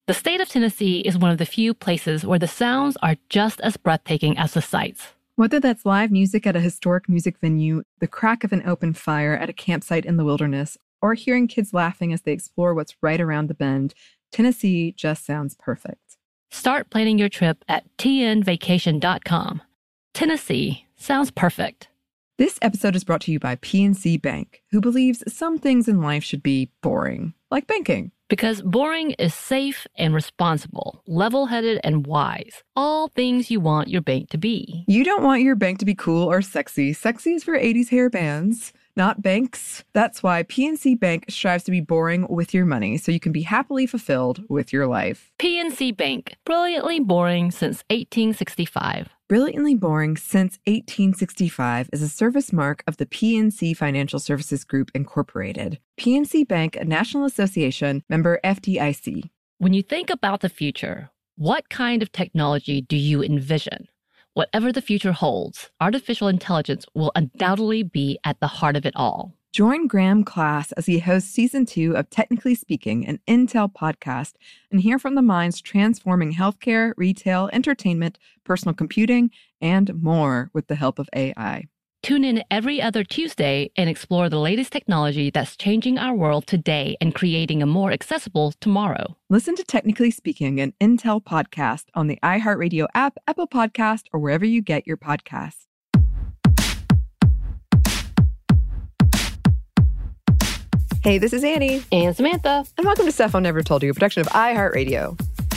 The state of Tennessee is one of the few places where the sounds are just as breathtaking as the sights. Whether that's live music at a historic music venue, the crack of an open fire at a campsite in the wilderness, or hearing kids laughing as they explore what's right around the bend, Tennessee just sounds perfect. Start planning your trip at tnvacation.com. Tennessee sounds perfect. This episode is brought to you by PNC Bank, who believes some things in life should be boring, like banking. Because boring is safe and responsible, level-headed and wise. All things you want your bank to be. You don't want your bank to be cool or sexy. Sexy is for 80s hair bands, not banks. That's why PNC Bank strives to be boring with your money so you can be happily fulfilled with your life. PNC Bank, brilliantly boring since 1865. Brilliantly Boring Since 1865 is a service mark of the PNC Financial Services Group, Incorporated. PNC Bank, a National Association, member FDIC. When you think about the future, what kind of technology do you envision? Whatever the future holds, artificial intelligence will undoubtedly be at the heart of it all. Join Graham Class as he hosts Season 2 of Technically Speaking, an Intel podcast, and hear from the minds transforming healthcare, retail, entertainment, personal computing, and more with the help of AI. Tune in every other Tuesday and explore the latest technology that's changing our world today and creating a more accessible tomorrow. Listen to Technically Speaking, an Intel podcast on the iHeartRadio app, Apple Podcast, or wherever you get your podcasts. Hey, this is Annie. And Samantha. And welcome to Stuff I Never Told You, a production of iHeartRadio.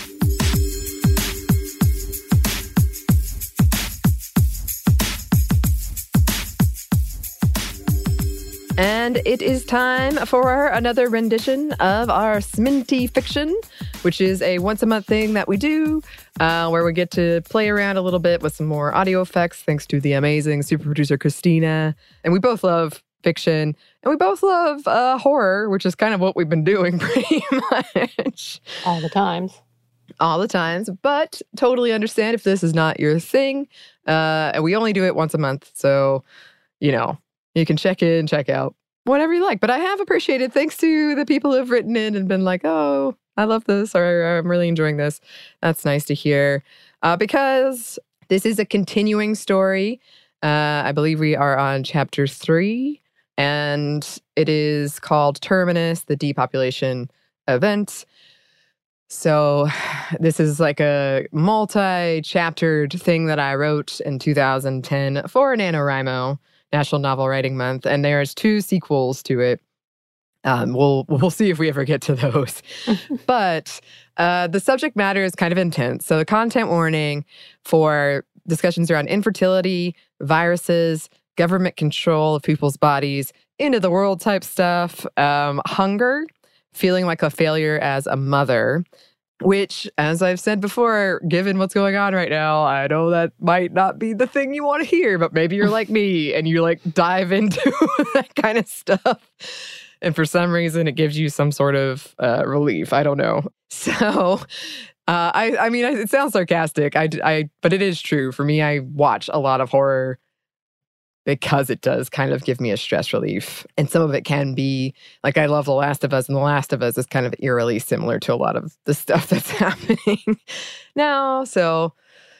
And it is time for another rendition of our Sminty Fiction, which is a once-a-month thing that we do, where we get to play around a little bit with some more audio effects, thanks to the amazing super producer Christina. And we both love fiction, and we both love horror, which is kind of what we've been doing pretty much. All the times. All the times, but totally understand if this is not your thing. And we only do it once a month, so, you know, you can check in, check out, whatever you like. But I have appreciated, thanks to the people who have written in and been like, oh, I love this, or I'm really enjoying this. That's nice to hear, because this is a continuing story. I believe we are on chapter 3. And it is called Terminus, the Depopulation Event. So this is like a multi-chaptered thing that I wrote in 2010 for NaNoWriMo, National Novel Writing Month. And there's 2 sequels to it. We'll see if we ever get to those. But the subject matter is kind of intense. So the content warning for discussions around infertility, viruses, government control of people's bodies, end of the world type stuff, hunger, feeling like a failure as a mother, which, as I've said before, given what's going on right now, I know that might not be the thing you want to hear, but maybe you're like me and you like dive into that kind of stuff. And for some reason, it gives you some sort of relief. I don't know. So, I mean, it sounds sarcastic, but it is true. For me, I watch a lot of horror because it does kind of give me a stress relief. And some of it can be, like, I love The Last of Us, and The Last of Us is kind of eerily similar to a lot of the stuff that's happening now. So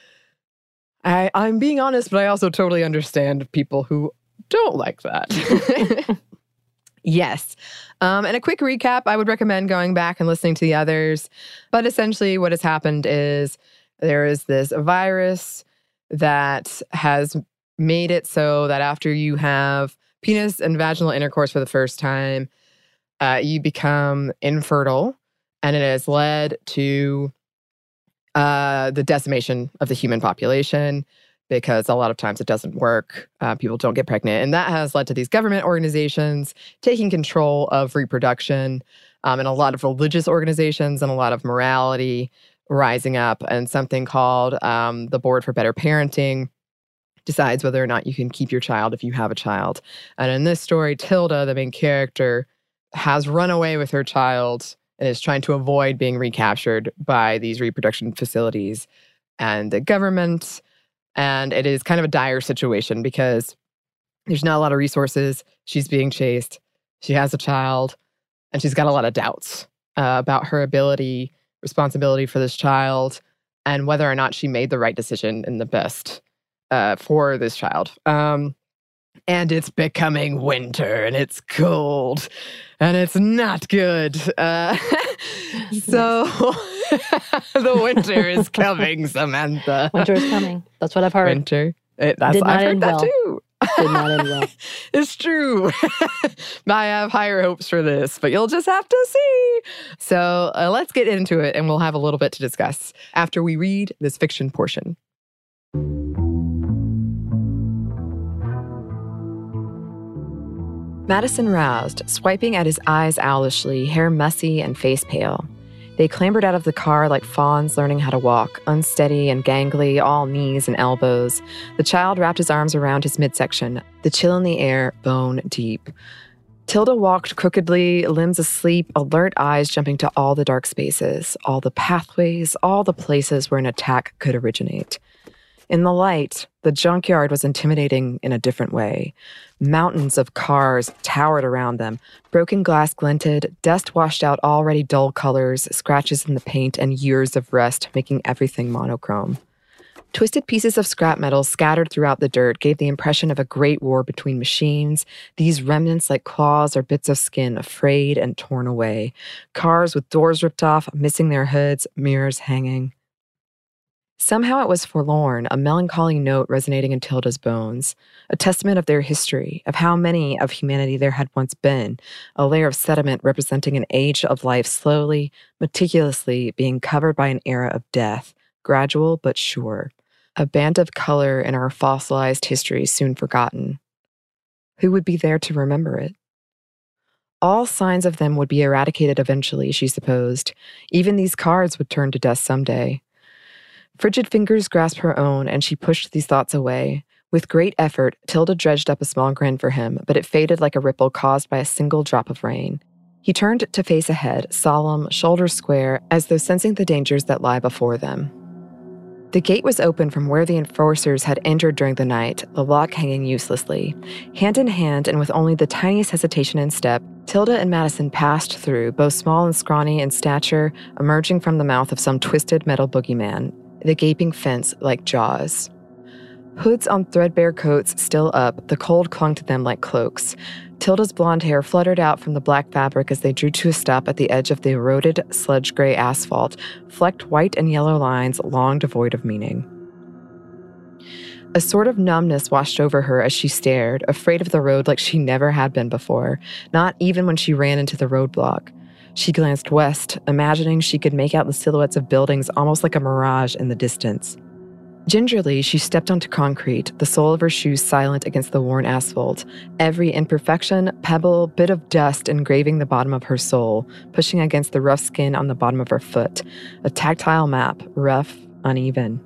I'm being honest, but I also totally understand people who don't like that. Yes. And a quick recap, I would recommend going back and listening to the others. But essentially what has happened is there is this virus that has made it so that after you have penis and vaginal intercourse for the first time, you become infertile. And it has led to the decimation of the human population, because a lot of times it doesn't work. People don't get pregnant. And that has led to these government organizations taking control of reproduction, and a lot of religious organizations and a lot of morality rising up. And something called the Board for Better Parenting decides whether or not you can keep your child if you have a child. And in this story, Tilda, the main character, has run away with her child and is trying to avoid being recaptured by these reproduction facilities and the government. And it is kind of a dire situation because there's not a lot of resources. She's being chased. She has a child, and she's got a lot of doubts about her ability responsibility for this child and whether or not she made the right decision in the best for this child. And it's becoming winter and it's cold and it's not good. So the winter is coming, Samantha. Winter is coming. That's what I've heard. Winter. I've heard that too. Did not end well. It's true. I have higher hopes for this, but you'll just have to see. So let's get into it, and we'll have a little bit to discuss after we read this fiction portion. Madison roused, swiping at his eyes owlishly, hair messy and face pale. They clambered out of the car like fawns learning how to walk, unsteady and gangly, all knees and elbows. The child wrapped his arms around his midsection, the chill in the air bone deep. Tilda walked crookedly, limbs asleep, alert eyes jumping to all the dark spaces, all the pathways, all the places where an attack could originate. In the light, the junkyard was intimidating in a different way. Mountains of cars towered around them. Broken glass glinted, dust washed out already dull colors, scratches in the paint, and years of rust making everything monochrome. Twisted pieces of scrap metal scattered throughout the dirt gave the impression of a great war between machines, these remnants like claws or bits of skin frayed and torn away. Cars with doors ripped off, missing their hoods, mirrors hanging. Somehow it was forlorn, a melancholy note resonating in Tilda's bones, a testament of their history, of how many of humanity there had once been, a layer of sediment representing an age of life slowly, meticulously being covered by an era of death, gradual but sure, a band of color in our fossilized history soon forgotten. Who would be there to remember it? All signs of them would be eradicated eventually, she supposed. Even these cards would turn to dust someday. Frigid fingers grasped her own, and she pushed these thoughts away. With great effort, Tilda dredged up a small grin for him, but it faded like a ripple caused by a single drop of rain. He turned to face ahead, solemn, shoulders square, as though sensing the dangers that lie before them. The gate was open from where the enforcers had entered during the night, the lock hanging uselessly. Hand in hand, and with only the tiniest hesitation in step, Tilda and Madison passed through, both small and scrawny in stature, emerging from the mouth of some twisted metal boogeyman, the gaping fence like jaws. Hoods on threadbare coats still up, the cold clung to them like cloaks. Tilda's blonde hair fluttered out from the black fabric as they drew to a stop at the edge of the eroded, sludge-gray asphalt, flecked white and yellow lines long devoid of meaning. A sort of numbness washed over her as she stared, afraid of the road like she never had been before, not even when she ran into the roadblock. She glanced west, imagining she could make out the silhouettes of buildings almost like a mirage in the distance. Gingerly, she stepped onto concrete, the sole of her shoes silent against the worn asphalt, every imperfection, pebble, bit of dust engraving the bottom of her sole, pushing against the rough skin on the bottom of her foot, a tactile map, rough, uneven.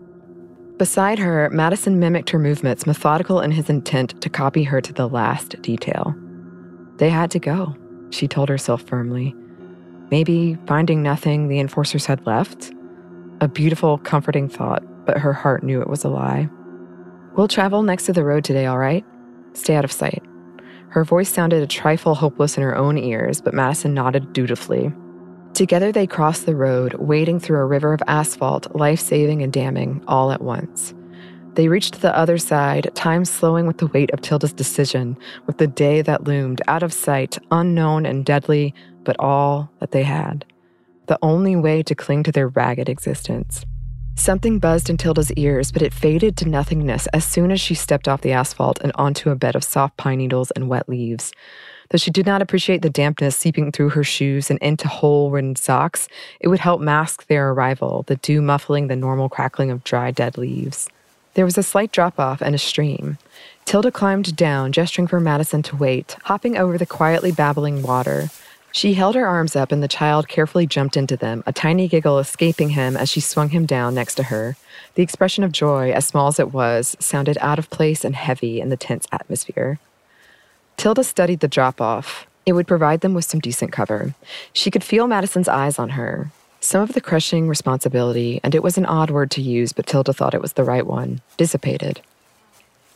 Beside her, Madison mimicked her movements, methodical in his intent to copy her to the last detail. They had to go, she told herself firmly. Maybe, finding nothing, the enforcers had left? A beautiful, comforting thought, but her heart knew it was a lie. We'll travel next to the road today, all right? Stay out of sight. Her voice sounded a trifle hopeless in her own ears, but Madison nodded dutifully. Together they crossed the road, wading through a river of asphalt, life-saving and damning, all at once. They reached the other side, time slowing with the weight of Tilda's decision, with the day that loomed, out of sight, unknown and deadly, but all that they had. The only way to cling to their ragged existence. Something buzzed in Tilda's ears, but it faded to nothingness as soon as she stepped off the asphalt and onto a bed of soft pine needles and wet leaves. Though she did not appreciate the dampness seeping through her shoes and into hole-ridden socks, it would help mask their arrival, the dew muffling the normal crackling of dry, dead leaves. There was a slight drop-off and a stream. Tilda climbed down, gesturing for Madison to wait, hopping over the quietly babbling water. She held her arms up and the child carefully jumped into them, a tiny giggle escaping him as she swung him down next to her. The expression of joy, as small as it was, sounded out of place and heavy in the tense atmosphere. Tilda studied the drop-off. It would provide them with some decent cover. She could feel Madison's eyes on her. Some of the crushing responsibility, and it was an odd word to use, but Tilda thought it was the right one, dissipated.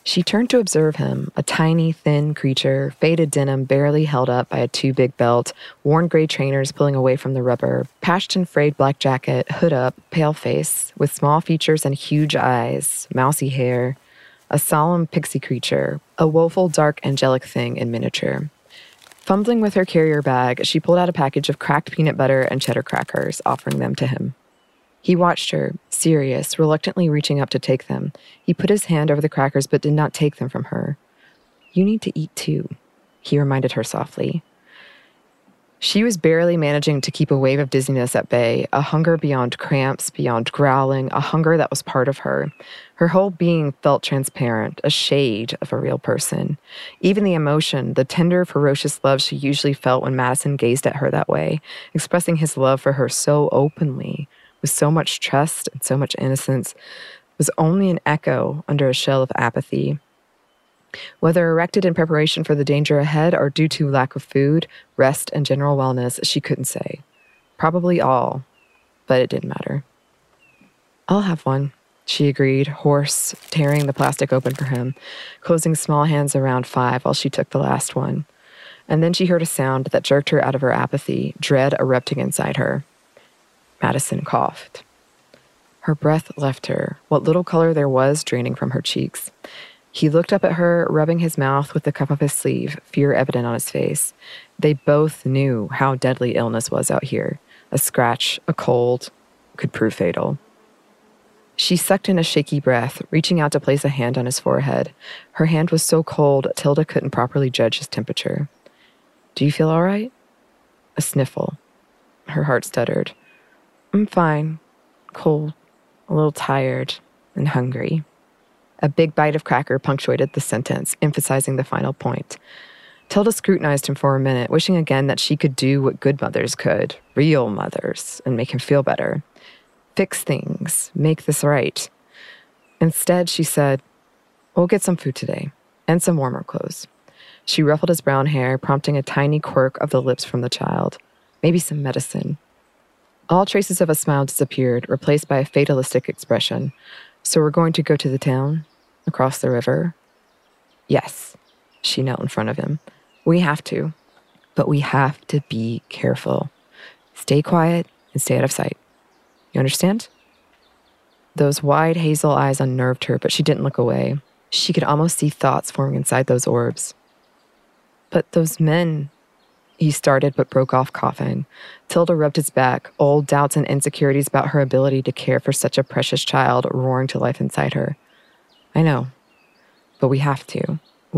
She turned to observe him, a tiny, thin creature, faded denim barely held up by a too big belt, worn gray trainers pulling away from the rubber, patched and frayed black jacket, hood up, pale face, with small features and huge eyes, mousy hair, a solemn pixie creature, a woeful, dark, angelic thing in miniature. Fumbling with her carrier bag, she pulled out a package of cracked peanut butter and cheddar crackers, offering them to him. He watched her, serious, reluctantly reaching up to take them. He put his hand over the crackers but did not take them from her. "You need to eat too," he reminded her softly. She was barely managing to keep a wave of dizziness at bay, a hunger beyond cramps, beyond growling, a hunger that was part of her. Her whole being felt transparent, a shade of a real person. Even the emotion, the tender, ferocious love she usually felt when Madison gazed at her that way, expressing his love for her so openly, with so much trust and so much innocence, was only an echo under a shell of apathy. Whether erected in preparation for the danger ahead or due to lack of food, rest, and general wellness, she couldn't say. Probably all, but it didn't matter. "I'll have one," she agreed, hoarse, tearing the plastic open for him, closing small hands around 5 while she took the last one. And then she heard a sound that jerked her out of her apathy, dread erupting inside her. Madison coughed. Her breath left her, what little color there was draining from her cheeks. He looked up at her, rubbing his mouth with the cuff of his sleeve, fear evident on his face. They both knew how deadly illness was out here. A scratch, a cold, could prove fatal. She sucked in a shaky breath, reaching out to place a hand on his forehead. Her hand was so cold, Tilda couldn't properly judge his temperature. "Do you feel all right?" A sniffle. Her heart stuttered. "I'm fine. Cold, a little tired, and hungry." A big bite of cracker punctuated the sentence, emphasizing the final point. Tilda scrutinized him for a minute, wishing again that she could do what good mothers could, real mothers, and make him feel better. Fix things, make this right. Instead, she said, "We'll get some food today, and some warmer clothes." She ruffled his brown hair, prompting a tiny quirk of the lips from the child. Maybe some medicine. All traces of a smile disappeared, replaced by a fatalistic expression. "So we're going to go to the town? Across the river?" "Yes." She knelt in front of him. "We have to. But we have to be careful. Stay quiet and stay out of sight. You understand?" Those wide hazel eyes unnerved her, but she didn't look away. She could almost see thoughts forming inside those orbs. "But those men," he started but broke off, coughing. Tilda rubbed his back, old doubts and insecurities about her ability to care for such a precious child roaring to life inside her. "I know, but we have to.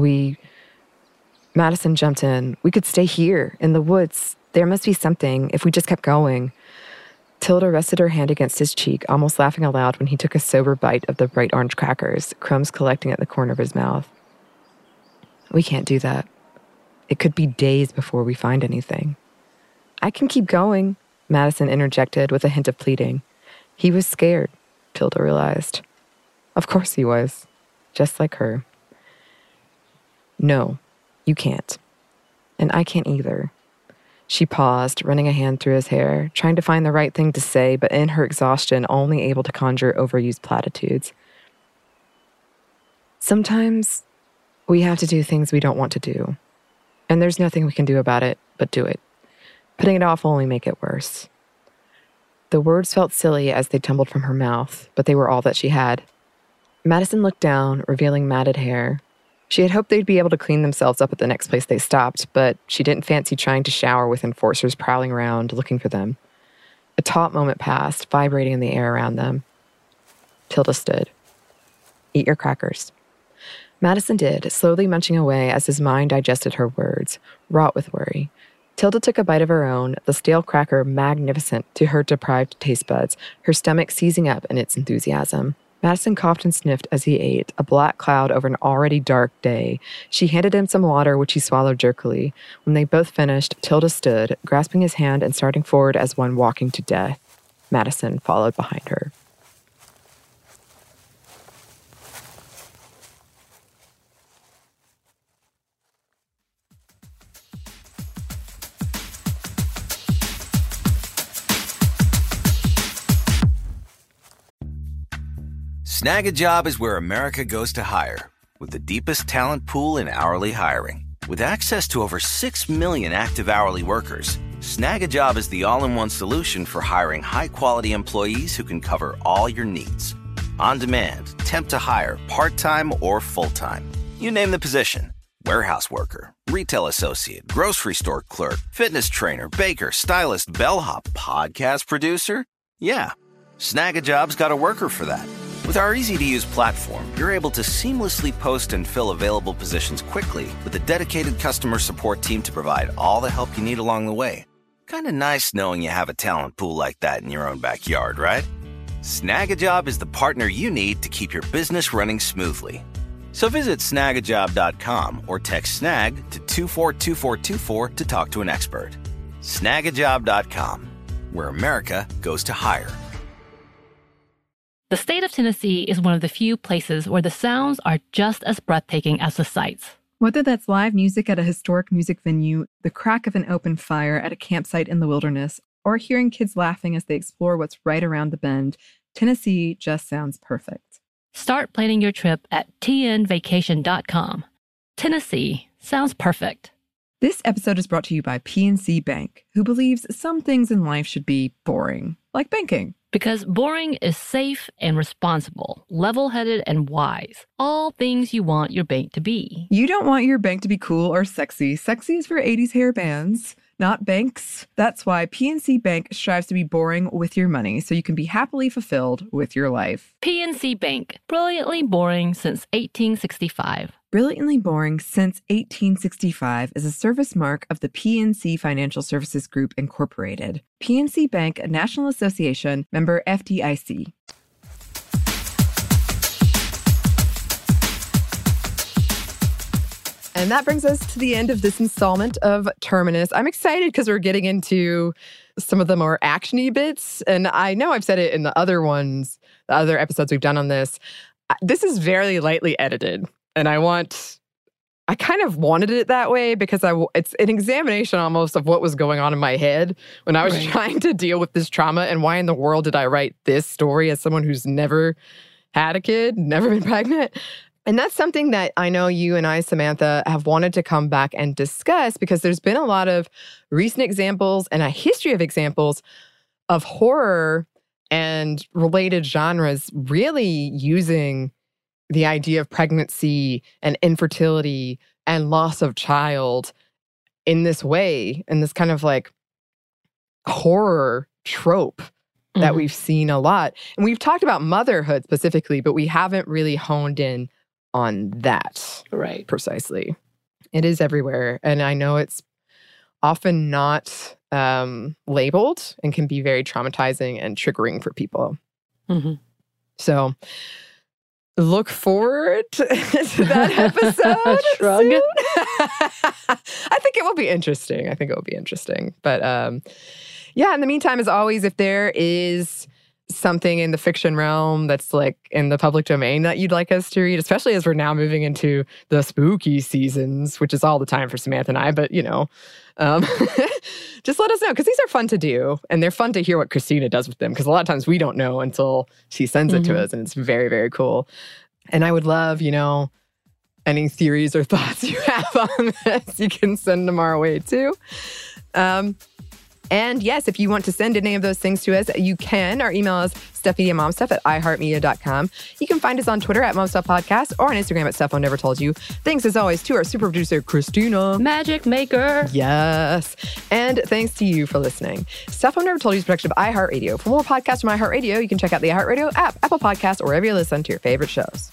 Madison jumped in. "We could stay here, in the woods. There must be something, if we just kept going." Tilda rested her hand against his cheek, almost laughing aloud when he took a sober bite of the bright orange crackers, crumbs collecting at the corner of his mouth. "We can't do that. It could be days before we find anything." "I can keep going," Madison interjected with a hint of pleading. He was scared, Tilda realized. Of course he was, just like her. "No, you can't. And I can't either." She paused, running a hand through his hair, trying to find the right thing to say, but in her exhaustion, only able to conjure overused platitudes. "Sometimes we have to do things we don't want to do. And there's nothing we can do about it but do it. Putting it off will only make it worse." The words felt silly as they tumbled from her mouth, but they were all that she had. Madison looked down, revealing matted hair. She had hoped they'd be able to clean themselves up at the next place they stopped, but she didn't fancy trying to shower with enforcers prowling around, looking for them. A taut moment passed, vibrating in the air around them. Tilda stood. "Eat your crackers." Madison did, slowly munching away as his mind digested her words, wrought with worry. Tilda took a bite of her own, the stale cracker magnificent to her deprived taste buds, her stomach seizing up in its enthusiasm. Madison coughed and sniffed as he ate, a black cloud over an already dark day. She handed him some water, which he swallowed jerkily. When they both finished, Tilda stood, grasping his hand and starting forward as one walking to death. Madison followed behind her. Snag a job is where America goes to hire, with the deepest talent pool in hourly hiring. With access to over 6 million active hourly workers, Snag a Job is the all-in-one solution for hiring high-quality employees who can cover all your needs. On demand, temp to hire, part-time or full-time. You name the position. Warehouse worker, retail associate, grocery store clerk, fitness trainer, baker, stylist, bellhop, podcast producer. Yeah, Snag a Job's got a worker for that. With our easy-to-use platform, you're able to seamlessly post and fill available positions quickly with a dedicated customer support team to provide all the help you need along the way. Kind of nice knowing you have a talent pool like that in your own backyard, right? Snag a Job is the partner you need to keep your business running smoothly. So visit snagajob.com or text snag to 242424 to talk to an expert. Snagajob.com, where America goes to hire. The state of Tennessee is one of the few places where the sounds are just as breathtaking as the sights. Whether that's live music at a historic music venue, the crack of an open fire at a campsite in the wilderness, or hearing kids laughing as they explore what's right around the bend, Tennessee just sounds perfect. Start planning your trip at tnvacation.com. Tennessee sounds perfect. This episode is brought to you by PNC Bank, who believes some things in life should be boring, like banking. Because boring is safe and responsible, level-headed and wise. All things you want your bank to be. You don't want your bank to be cool or sexy. Sexy is for 80s hair bands, not banks. That's why PNC Bank strives to be boring with your money so you can be happily fulfilled with your life. PNC Bank, brilliantly boring since 1865. Brilliantly Boring Since 1865 is a service mark of the PNC Financial Services Group, Incorporated. PNC Bank, a National Association, member FDIC. And that brings us to the end of this installment of Terminus. I'm excited because we're getting into some of the more action-y bits. And I know I've said it in the other ones, the other episodes we've done on this. This is very lightly edited. And I kind of wanted it that way because it's an examination almost of what was going on in my head when I was trying to deal with this trauma and why in the world did I write this story as someone who's never had a kid, never been pregnant. And that's something that I know you and I, Samantha, have wanted to come back and discuss because there's been a lot of recent examples and a history of examples of horror and related genres really using the idea of pregnancy and infertility and loss of child in this way, in this kind of like horror trope that we've seen a lot. And we've talked about motherhood specifically, but we haven't really honed in on that precisely. It is everywhere. And I know it's often not labeled and can be very traumatizing and triggering for people. So look forward to that episode. Shrug. I think it will be interesting. But yeah, in the meantime, as always, if there is something in the fiction realm that's like in the public domain that you'd like us to read, especially as we're now moving into the spooky seasons, which is all the time for Samantha and I, but just let us know because these are fun to do and they're fun to hear what Christina does with them because a lot of times we don't know until she sends it to us and it's very, very cool. And I would love, any theories or thoughts you have on this, you can send them our way too. And yes, if you want to send any of those things to us, you can. Our email is stuffmediamomstuff@iheartmedia.com. You can find us on Twitter at momstuffpodcast or on Instagram at Stuff I Never Told You. Thanks as always to our super producer, Christina. Magic Maker. Yes. And thanks to you for listening. Stuff I Never Told You is a production of iHeartRadio. For more podcasts from iHeartRadio, you can check out the iHeartRadio app, Apple Podcasts, or wherever you listen to your favorite shows.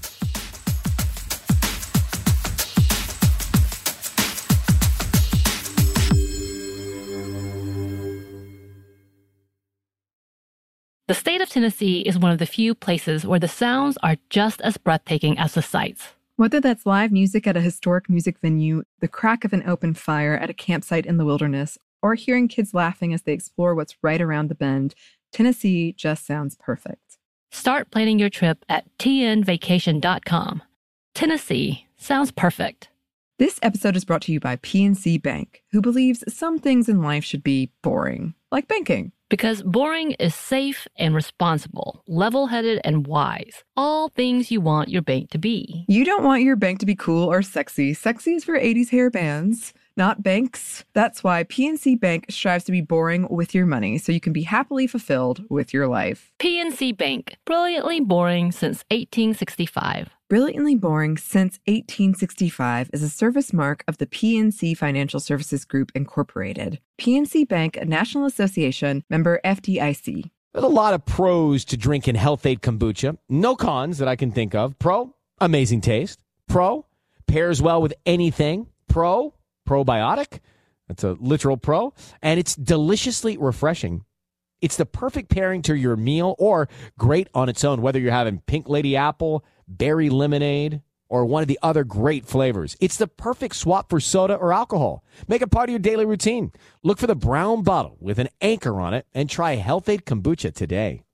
The state of Tennessee is one of the few places where the sounds are just as breathtaking as the sights. Whether that's live music at a historic music venue, the crack of an open fire at a campsite in the wilderness, or hearing kids laughing as they explore what's right around the bend, Tennessee just sounds perfect. Start planning your trip at tnvacation.com. Tennessee sounds perfect. This episode is brought to you by PNC Bank, who believes some things in life should be boring, like banking. Because boring is safe and responsible, level-headed and wise. All things you want your bank to be. You don't want your bank to be cool or sexy. Sexy is for 80s hair bands, not banks. That's why PNC Bank strives to be boring with your money so you can be happily fulfilled with your life. PNC Bank, brilliantly boring since 1865. Brilliantly Boring since 1865 is a service mark of the PNC Financial Services Group, Incorporated. PNC Bank, a National Association, member FDIC. There's a lot of pros to drinking Health-Ade kombucha. No cons that I can think of. Pro, amazing taste. Pro, pairs well with anything. Pro, probiotic. That's a literal pro. And it's deliciously refreshing. It's the perfect pairing to your meal or great on its own, whether you're having Pink Lady Apple, berry lemonade, or one of the other great flavors. It's the perfect swap for soda or alcohol. Make it part of your daily routine. Look for the brown bottle with an anchor on it and try Health-Ade kombucha today.